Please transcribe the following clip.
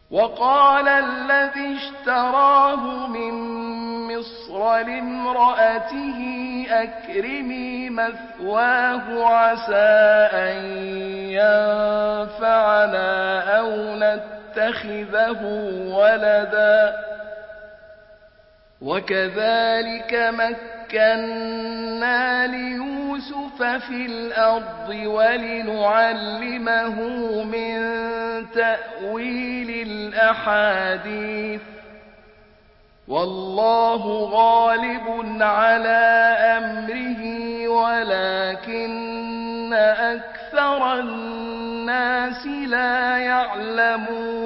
وقال الذي اشتراه من مصر لامرأته أكرمي مثواه عسى أن ينفعنا أو نتخذه ولدا وكذلك مكنا ليوسف في الأرض ولنعلمه من تأويل الأحاديث والله غالب على أمره ولكن أكثر الناس لا يعلمون